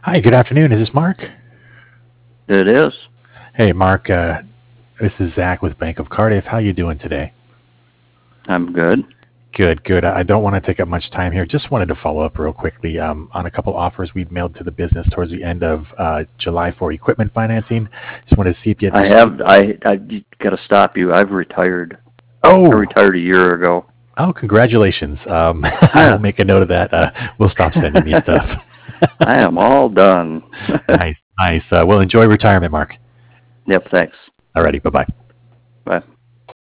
Hi, good afternoon. Is this Mark? It is. Hey, Mark. This is Zach with Bank of Cardiff. How you doing today? I'm good. Good, good. I don't want to take up much time here. Just wanted to follow up real quickly on a couple offers we'd mailed to the business towards the end of July for equipment financing. Just wanted to see if you had I received. have. I got to stop you. I've retired. I Oh, retired a year ago. oh, congratulations. I will Yeah, make a note of that. We'll stop sending you stuff. I am all done. Nice, nice. Well, enjoy retirement, Mark. Yep. Thanks. Alrighty, bye bye. Bye.